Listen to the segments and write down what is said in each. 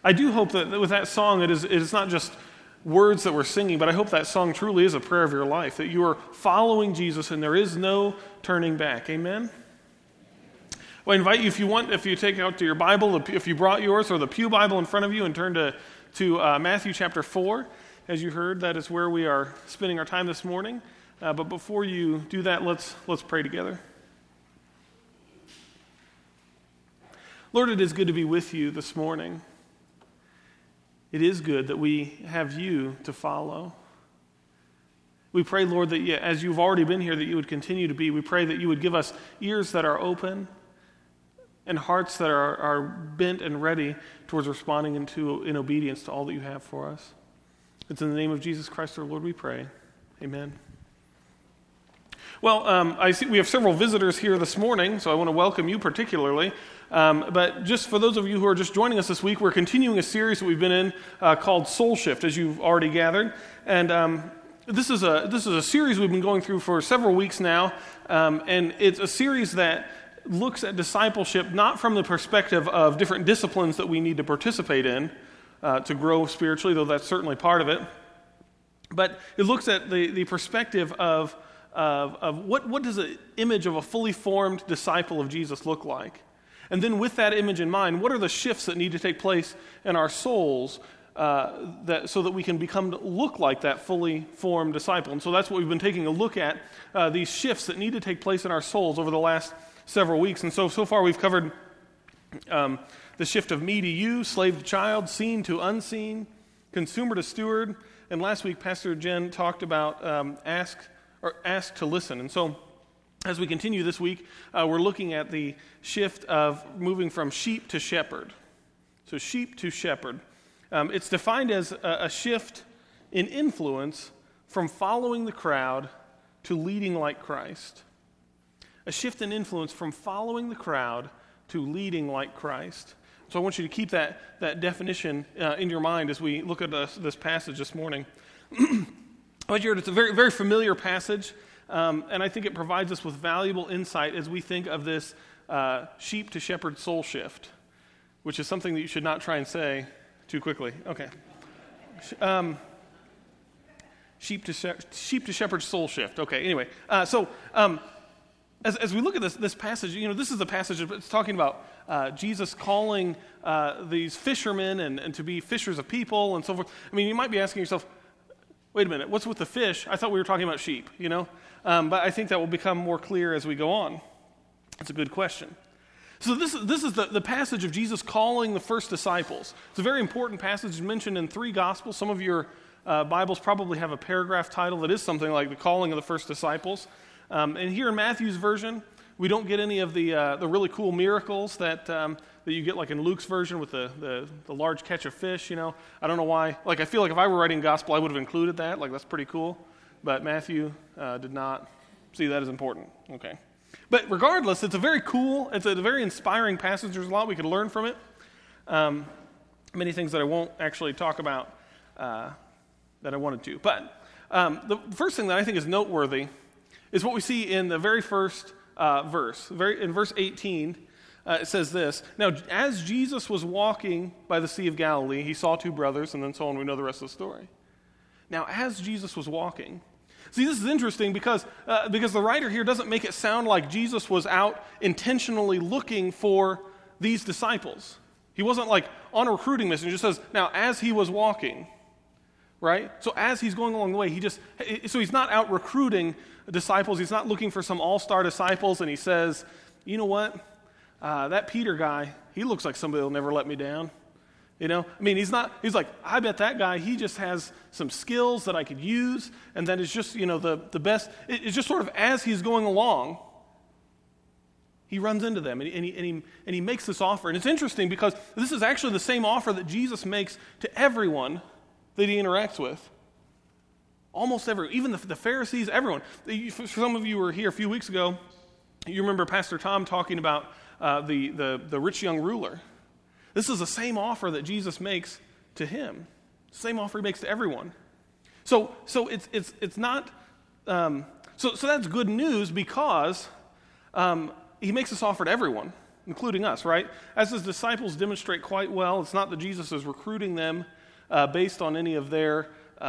I do hope that with that song, it is not just words that we're singing, but I hope that song truly is a prayer of your life, that you are following Jesus and there is no turning back. Amen? Well, I invite you, if you take out to your Bible, if you brought yours, or the Pew Bible in front of you, and turn to Matthew chapter 4. As you heard, that is where we are spending our time this morning. But before you do that, let's pray together. Lord, it is good to be with you this morning. It is good that we have you to follow. We pray, Lord, that as you've already been here, that you would continue to be. We pray that you would give us ears that are open and hearts that are bent and ready towards responding in obedience to all that you have for us. It's in the name of Jesus Christ, our Lord, we pray. Amen. Well, I see we have several visitors here this morning, so I want to welcome you particularly. But just for those of you who are just joining us this week, we're continuing a series that we've been in called Soul Shift, as you've already gathered. And this is a series we've been going through for several weeks now, and it's a series that looks at discipleship not from the perspective of different disciplines that we need to participate in to grow spiritually, though that's certainly part of it, but it looks at the perspective of what does an image of a fully formed disciple of Jesus look like? And then with that image in mind, what are the shifts that need to take place in our souls so that we can look like that fully formed disciple? And so that's what we've been taking a look at, these shifts that need to take place in our souls over the last several weeks. And so far we've covered the shift of me to you, slave to child, seen to unseen, consumer to steward. And last week, Pastor Jen talked about ask to listen. And so as we continue this week, we're looking at the shift of moving from sheep to shepherd. So sheep to shepherd. It's defined as a shift in influence from following the crowd to leading like Christ. A shift in influence from following the crowd to leading like Christ. So I want you to keep that definition in your mind as we look at this passage this morning. It's a very, very familiar passage, and I think it provides us with valuable insight as we think of this sheep to shepherd soul shift, which is something that you should not try and say too quickly. Okay. Sheep to shepherd soul shift. Okay, anyway. As we look at this passage, this is a passage that's talking about Jesus calling these fishermen and to be fishers of people and so forth. I mean, you might be asking yourself, wait a minute, what's with the fish? I thought we were talking about sheep, But I think that will become more clear as we go on. It's a good question. So this is the passage of Jesus calling the first disciples. It's a very important passage mentioned in 3 Gospels. Some of your Bibles probably have a paragraph title that is something like the calling of the first disciples. And here in Matthew's version, we don't get any of the really cool miracles that you get like in Luke's version with the large catch of fish. I don't know why. Like I feel like if I were writing gospel, I would have included that. Like that's pretty cool. But Matthew did not see that as important. Okay. But regardless, it's a very inspiring passage. There's a lot we could learn from it. Many things that I won't actually talk about that I wanted to. But the first thing that I think is noteworthy is what we see in the very first verse. In verse 18, it says this: Now, as Jesus was walking by the Sea of Galilee, he saw 2 brothers, and then so on. We know the rest of the story. Now, as Jesus was walking. See, this is interesting because the writer here doesn't make it sound like Jesus was out intentionally looking for these disciples. He wasn't like on a recruiting mission. He just says, now, as he was walking, right? So as he's going along the way, he's not out recruiting disciples. He's not looking for some all-star disciples, and he says, you know what? That Peter guy, he looks like somebody that'll never let me down. He's like, I bet that guy, he just has some skills that I could use, and that is just, the best. It's just sort of as he's going along, he runs into them, and he makes this offer. And it's interesting because this is actually the same offer that Jesus makes to everyone that he interacts with. Almost everyone, even the Pharisees, everyone. For some of you who were here a few weeks ago, you remember Pastor Tom talking about the rich young ruler. This is the same offer that Jesus makes to him. Same offer he makes to everyone. So it's not. So that's good news because he makes this offer to everyone. including us, right? As his disciples demonstrate quite well, it's not that Jesus is recruiting them based on any of their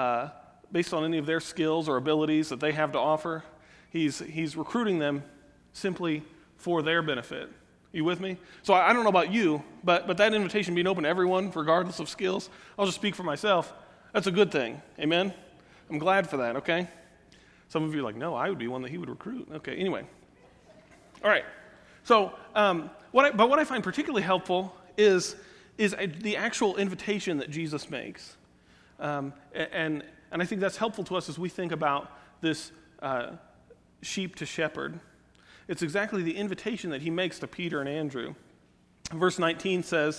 skills or abilities that they have to offer. He's recruiting them simply for their benefit. You with me? So I don't know about you, but that invitation being open to everyone, regardless of skills, I'll just speak for myself. That's a good thing. Amen? I'm glad for that, okay? Some of you are like, no, I would be one that he would recruit. Okay, anyway. All right. So what I find particularly helpful is the actual invitation that Jesus makes. And I think that's helpful to us as we think about this sheep to shepherd. It's exactly the invitation that he makes to Peter and Andrew. Verse 19 says,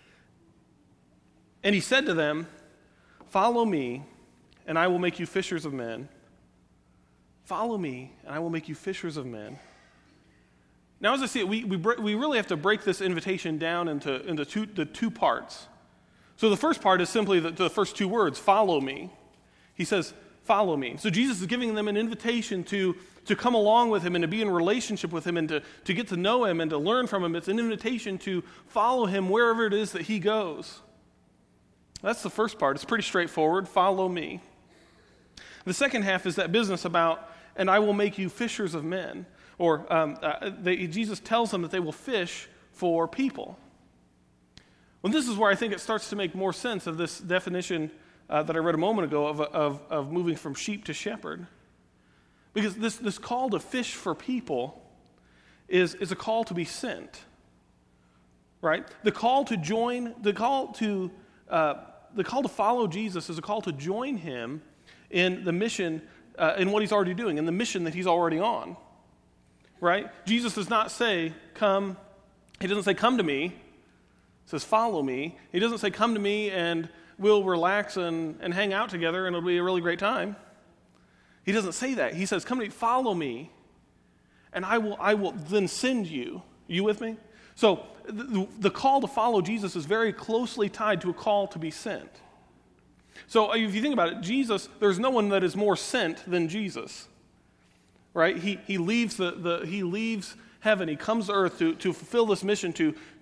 "And he said to them, 'Follow me, and I will make you fishers of men.'" Follow me, and I will make you fishers of men. Now, as I see it, we really have to break this invitation down into two parts. So the first part is simply the first two words, follow me. He says, follow me. So Jesus is giving them an invitation to come along with him and to be in relationship with him and to get to know him and to learn from him. It's an invitation to follow him wherever it is that he goes. That's the first part. It's pretty straightforward. Follow me. The second half is that business about, and I will make you fishers of men. Or Jesus tells them that they will fish for people. Well, this is where I think it starts to make more sense of this definition that I read a moment ago of moving from sheep to shepherd. Because this call to fish for people is a call to be sent. Right? The call to follow Jesus is a call to join him in the mission, in what he's already doing, in the mission that he's already on. Right? Jesus does not say, come. He doesn't say, come to me. He says, follow me. He doesn't say, come to me and we'll relax and hang out together and it'll be a really great time. He doesn't say that. He says, come to me, follow me, and I will then send you. Are you with me? So the call to follow Jesus is very closely tied to a call to be sent. So if you think about it, Jesus, there's no one that is more sent than Jesus. Right? He leaves he leaves heaven. He comes to earth to fulfill this mission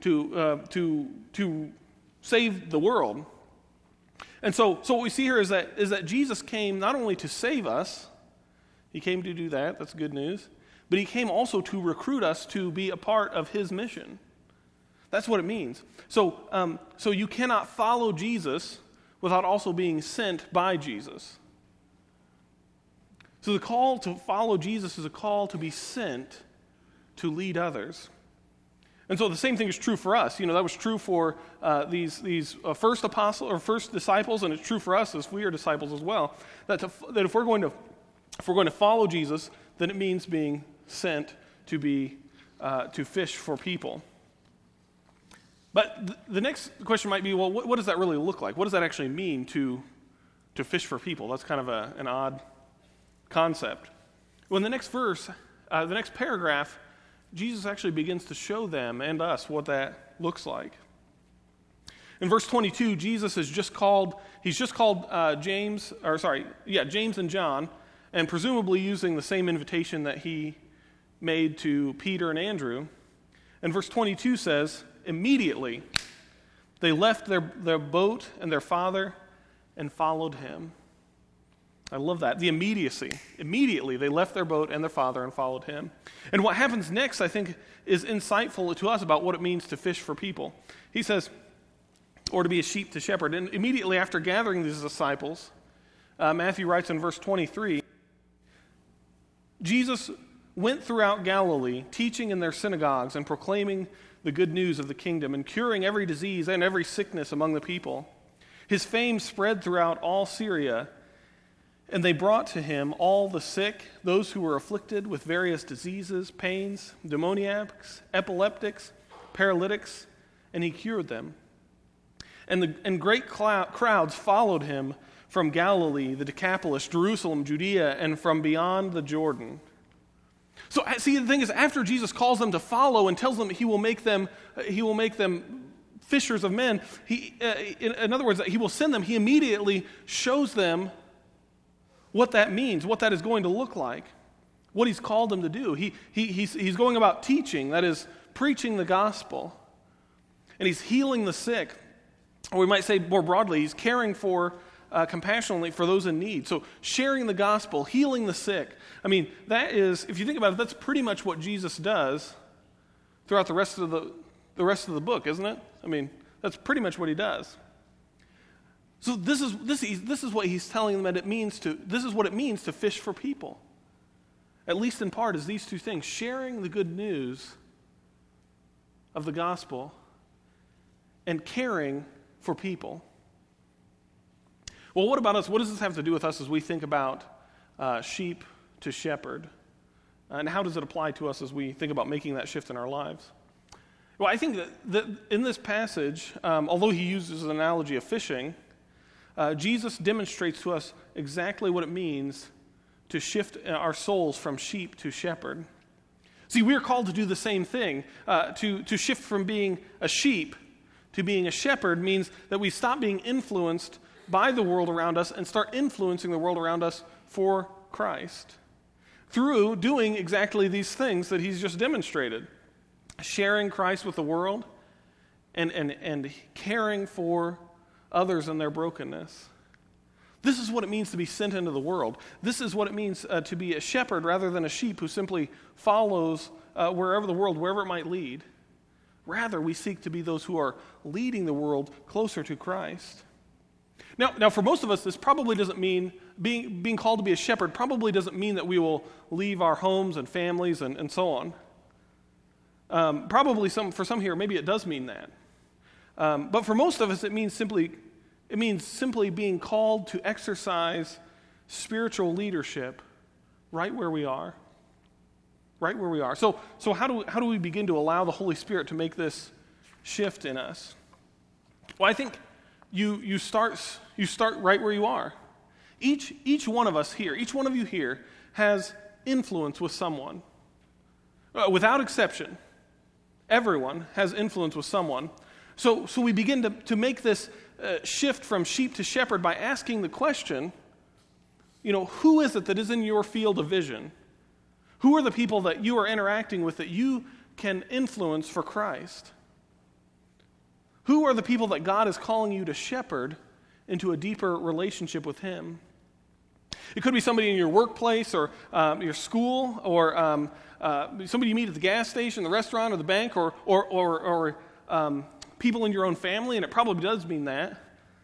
to save the world. And so what we see here is that Jesus came not only to save us, he came to do that. That's good news. But he came also to recruit us to be a part of his mission. That's what it means. So you cannot follow Jesus without also being sent by Jesus. So the call to follow Jesus is a call to be sent to lead others. And so the same thing is true for us. That was true for these first apostles or first disciples, and it's true for us as we are disciples as well. That if we're going to follow Jesus, then it means being sent to fish for people. But the next question might be, well, what does that really look like? What does that actually mean to fish for people? That's kind of an odd concept. Well, in the next verse, the next paragraph, Jesus actually begins to show them and us what that looks like. In verse 22, Jesus has just called James and John, and presumably using the same invitation that he made to Peter and Andrew. And verse 22 says, immediately they left their boat and their father and followed him. I love that, the immediacy. Immediately, they left their boat and their father and followed him. And what happens next, I think, is insightful to us about what it means to fish for people. He says, or to be a sheep to shepherd. And immediately after gathering these disciples, Matthew writes in verse 23, Jesus went throughout Galilee, teaching in their synagogues and proclaiming the good news of the kingdom and curing every disease and every sickness among the people. His fame spread throughout all Syria, and they brought to him all the sick, those who were afflicted with various diseases, pains, demoniacs, epileptics, paralytics, and he cured them. And great crowds followed him from Galilee, the Decapolis, Jerusalem, Judea, and from beyond the Jordan. So, see, the thing is, after Jesus calls them to follow and tells them he will make them fishers of men, in other words, he will send them, he immediately shows them what that means, what that is going to look like, what he's called them to do. He's going about teaching, that is, preaching the gospel, and he's healing the sick. Or we might say more broadly, he's caring for compassionately for those in need. So sharing the gospel, healing the sick. I mean, that is, if you think about it, that's pretty much what Jesus does throughout the rest of the book, isn't it? I mean, that's pretty much what he does. So this is what he's telling them that it means to. This is what it means to fish for people. At least in part, is these two things: sharing the good news of the gospel and caring for people. Well, what about us? What does this have to do with us as we think about sheep to shepherd? And how does it apply to us as we think about making that shift in our lives? Well, I think that in this passage, although he uses an analogy of fishing, Jesus demonstrates to us exactly what it means to shift our souls from sheep to shepherd. See, we are called to do the same thing. To shift from being a sheep to being a shepherd means that we stop being influenced by the world around us and start influencing the world around us for Christ through doing exactly these things that he's just demonstrated: sharing Christ with the world and caring for others in their brokenness. This is what it means to be sent into the world. This is what it means to be a shepherd rather than a sheep who simply follows wherever it might lead. Rather, we seek to be those who are leading the world closer to Christ. Now, for most of us, this probably doesn't mean, being called to be a shepherd probably doesn't mean that we will leave our homes and families and so on. Probably for some here, maybe it does mean that. But for most of us, it means simply being called to exercise spiritual leadership right where we are. Right where we are. So how do we begin to allow the Holy Spirit to make this shift in us? Well, I think you start right where you are. Each one of us here, each one of you here, has influence with someone. Without exception, everyone has influence with someone. So we begin to make this shift from sheep to shepherd by asking the question, who is it that is in your field of vision? Who are the people that you are interacting with that you can influence for Christ? Who are the people that God is calling you to shepherd into a deeper relationship with him? It could be somebody in your workplace or your school or somebody you meet at the gas station, the restaurant, or the bank, or people in your own family, and it probably does mean that.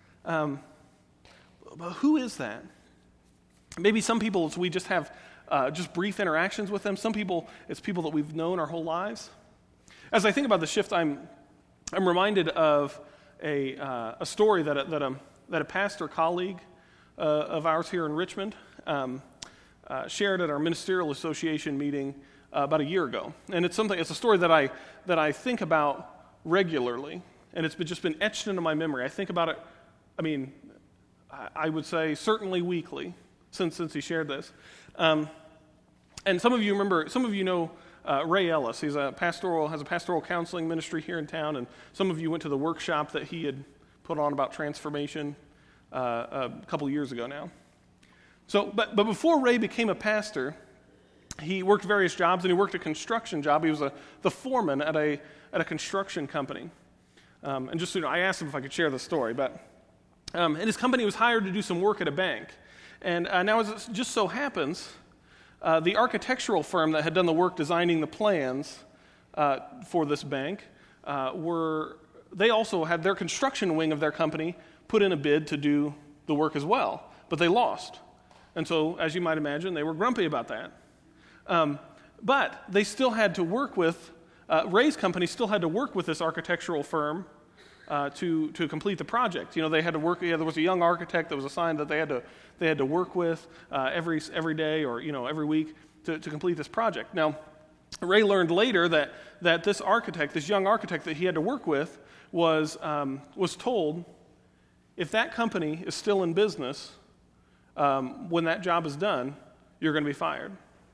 But who is that? Maybe some people, we just have just brief interactions with them. Some people, it's people that we've known our whole lives. As I think about the shift, I'm reminded of a story that a pastor colleague of ours here in Richmond shared at our ministerial association meeting about a year ago. And it's a story that I think about regularly, and it's just been etched into my memory. I think about it, I would say certainly weekly since he shared this. And some of you know Ray Ellis. Has a pastoral counseling ministry here in town, and some of you went to the workshop that he had put on about transformation a couple of years ago now. So, but before Ray became a pastor, he worked various jobs, and he worked a construction job. He was the foreman at a construction company. And just I asked him if I could share the story, but and his company was hired to do some work at a bank. And now, as it just so happens, the architectural firm that had done the work designing the plans for this bank they also had their construction wing of their company put in a bid to do the work as well, but they lost. And so, as you might imagine, they were grumpy about that. But they still had to work with, Ray's company still had to work with this architectural firm to complete the project. They had to work. There was a young architect that was assigned that they had to work with every day or every week to complete this project. Now, Ray learned later that this young architect that he had to work with, was told, if that company is still in business when that job is done, you're going to be fired.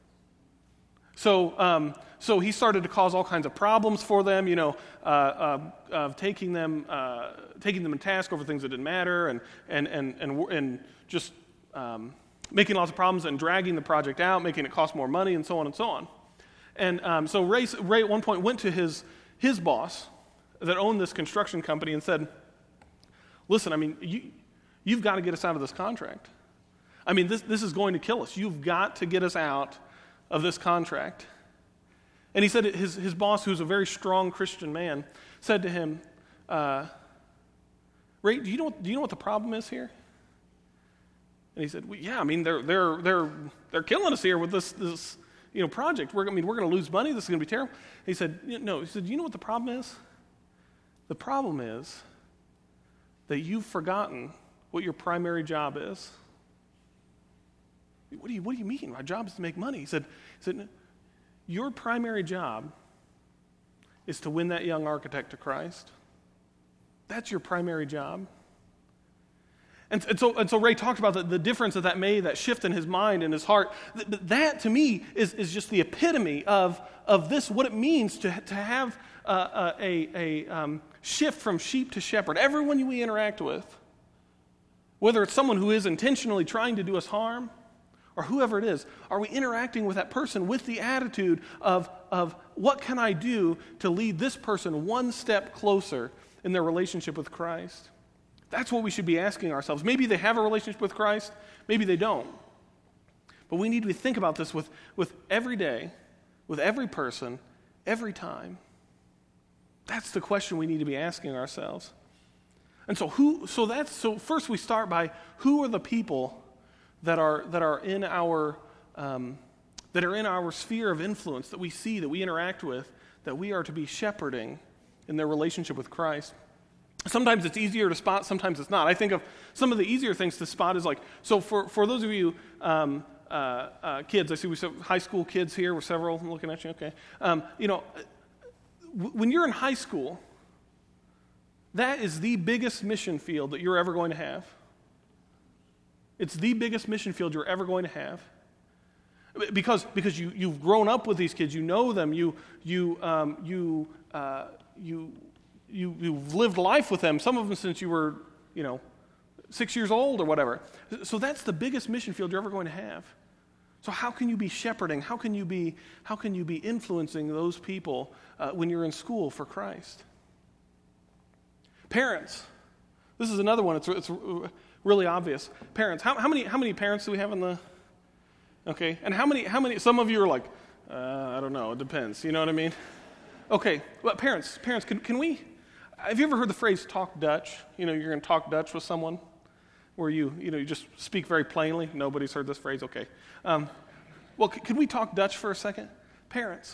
So he started to cause all kinds of problems for them, taking them in task over things that didn't matter, and just making lots of problems and dragging the project out, making it cost more money, and so on and so on. And so Ray at one point went to his boss that owned this construction company and said, listen, I mean, you've got to get us out of this contract. I mean, this is going to kill us. You've got to get us out of this contract. And he said his boss, who's a very strong Christian man, said to him, Ray, do you know what the problem is here? And he said, well, yeah, I mean, they're killing us here with this project. We're going to lose money. This is going to be terrible. He said, no. He said, do you know what the problem is? The problem is that you've forgotten what your primary job is. What do you mean? My job is to make money. He said, your primary job is to win that young architect to Christ. That's your primary job. And so Ray talked about the difference that made, that shift in his mind and his heart. That to me is just the epitome of this, what it means to have a shift from sheep to shepherd. Everyone we interact with, whether it's someone who is intentionally trying to do us harm or whoever it is, are we interacting with that person with the attitude of what can I do to lead this person one step closer in their relationship with Christ? That's what we should be asking ourselves. Maybe they have a relationship with Christ, maybe they don't. But we need to think about this with every day, with every person, every time. That's the question we need to be asking ourselves. And so first we start by who are the people that are in our sphere of influence, that we see, that we interact with, that we are to be shepherding in their relationship with Christ. Sometimes it's easier to spot, sometimes it's not. I think of some of the easier things to spot is for those of you kids, I see we have high school kids here, we're several, I'm looking at you, okay. When you're in high school, that is the biggest mission field that you're ever going to have. It's the biggest mission field you're ever going to have. Because you've grown up with these kids, you know them, you've lived life with them, some of them since you were, 6 years old or whatever. So that's the biggest mission field you're ever going to have. So how can you be shepherding? How can you be influencing those people when you're in school for Christ? Parents. This is another one. It's really obvious. Parents. How many parents do we have in the? Okay, and how many? Some of you are like, I don't know. It depends. You know what I mean? Okay, well, parents, can we? Have you ever heard the phrase "talk Dutch"? You're going to talk Dutch with someone, where you just speak very plainly. Nobody's heard this phrase. Okay, well, could we talk Dutch for a second, parents?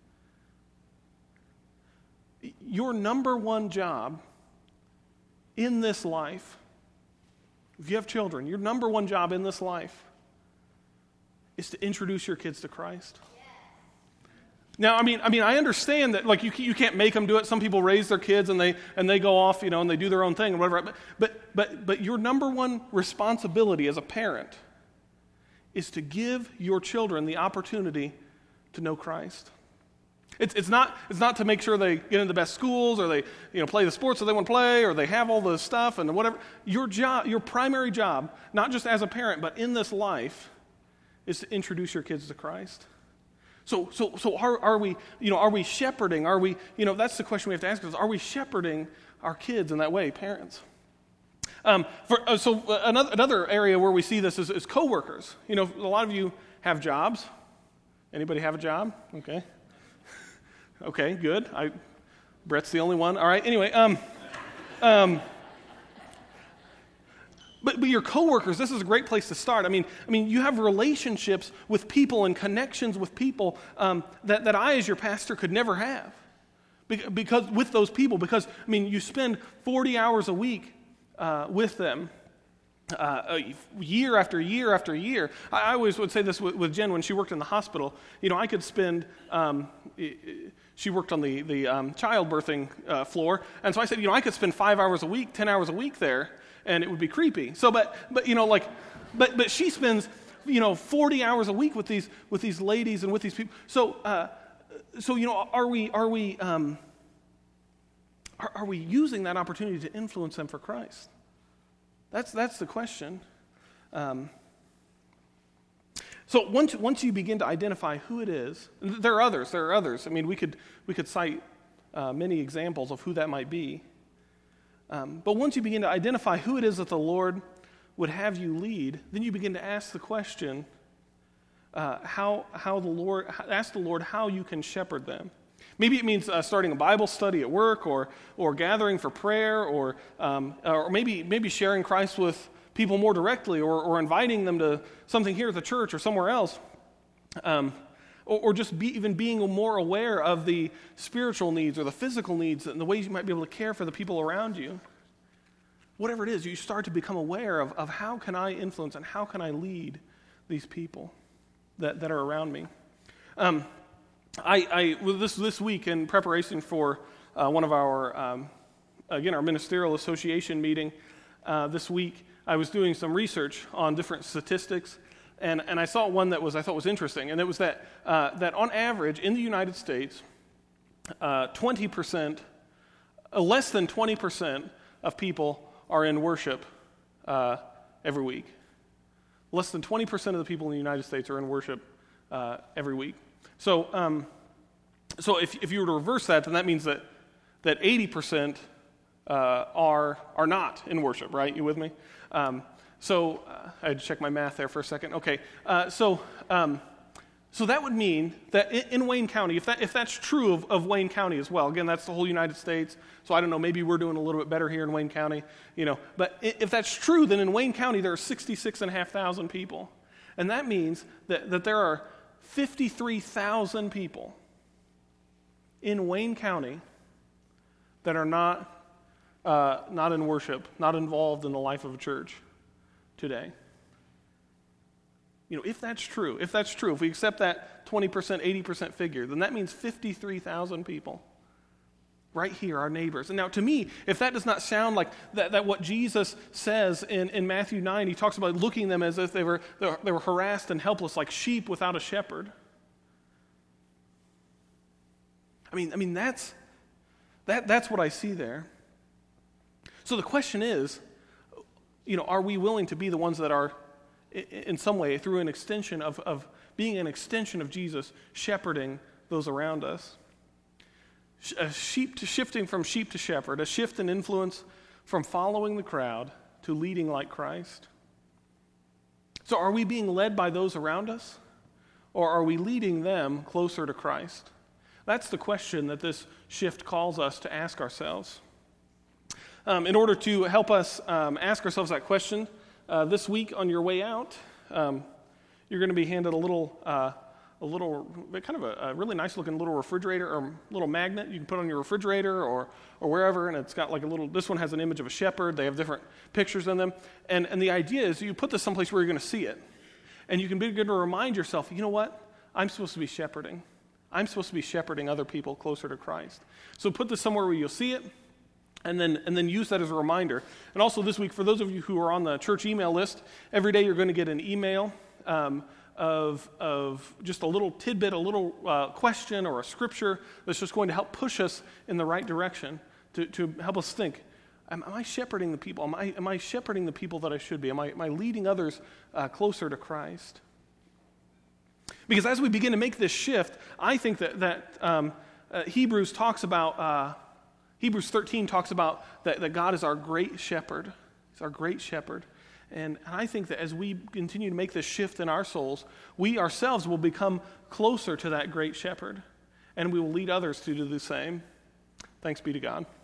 Your number one job in this life, if you have children, your number one job in this life is to introduce your kids to Christ. Now, I mean, I understand that, you can't make them do it. Some people raise their kids and they go off, and they do their own thing and whatever. But your number one responsibility as a parent is to give your children the opportunity to know Christ. It's not to make sure they get into the best schools or they play the sports that they want to play or they have all the stuff and whatever. Your primary job, not just as a parent but in this life, is to introduce your kids to Christ. So are we shepherding? Are we, that's the question we have to ask ourselves. Are we shepherding our kids in that way, parents? Another area where we see this is coworkers. A lot of you have jobs. Anybody have a job? Okay. Okay, good. Brett's the only one. All right. Anyway, But your coworkers, this is a great place to start. I mean, you have relationships with people and connections with people that I, as your pastor, could never have, because with those people. Because you spend 40 hours a week with them, year after year after year. I always would say this with Jen when she worked in the hospital. I could spend. She worked on the childbirthing floor, and so I said, I could spend 5 hours a week, 10 hours a week there. And it would be creepy. So, but she spends 40 hours a week with these ladies and with these people. So are we using that opportunity to influence them for So once you begin to identify who it is, there are others. I mean, we could cite many examples of who that might be. But once you begin to identify who it is that the Lord would have you lead, then you begin to ask the question, ask the Lord how you can shepherd them. Maybe it means starting a Bible study at work, or gathering for prayer, or maybe sharing Christ with people more directly, or inviting them to something here at the church or somewhere else, or just even being more aware of the spiritual needs or the physical needs and the ways you might be able to care for the people around you. Whatever it is, you start to become aware of how can I influence and how can I lead these people that are around me. This week, in preparation for one of our our ministerial association meeting this week, I was doing some research on different statistics, and I saw one that I thought was interesting, and it was that on average in the United States, 20%, less than 20% of people are in worship every week. Less than 20% of the people in the United States are in worship every week. So if you were to reverse that, then that means that 80% are not in worship, right? You with me? I had to check my math there for a second. Okay, so that would mean that in Wayne County, if that's true of Wayne County as well, again, that's the whole United States, so I don't know, maybe we're doing a little bit better here in Wayne County, but if that's true, then in Wayne County there are 66,500 people, and that means that there are 53,000 people in Wayne County that are not in worship, not involved in the life of a church today. If that's true, if we accept that 20%, 80% figure, then that means 53,000 people right here, our neighbors. And now to me, if that does not sound like that what Jesus says in Matthew 9, he talks about looking at them as if they were harassed and helpless like sheep without a shepherd. I mean that's what I see there. So the question is, are we willing to be the ones that are, in some way, through an extension of being an extension of Jesus, shepherding those around us? Shifting from sheep to shepherd, a shift in influence from following the crowd to leading like Christ. So are we being led by those around us, or are we leading them closer to Christ? That's the question that this shift calls us to ask ourselves. In order to help us ask ourselves that question, this week on your way out, you're going to be handed a really nice looking little refrigerator or little magnet you can put on your refrigerator or wherever, and it's got like this one has an image of a shepherd. They have different pictures in them, and the idea is you put this someplace where you're going to see it, and you can begin to remind yourself, you know what, I'm supposed to be shepherding. I'm supposed to be shepherding other people closer to Christ. So put this somewhere where you'll see it, and then use that as a reminder. And also this week, for those of you who are on the church email list, every day you're going to get an email of just a little tidbit, a little question or a scripture that's just going to help push us in the right direction to help us think, am I shepherding the people? Am I shepherding the people that I should be? Am I leading others closer to Christ? Because as we begin to make this shift, I think that Hebrews 13 talks about that God is our great shepherd. He's our great shepherd. And I think that as we continue to make this shift in our souls, we ourselves will become closer to that great shepherd, and we will lead others to do the same. Thanks be to God.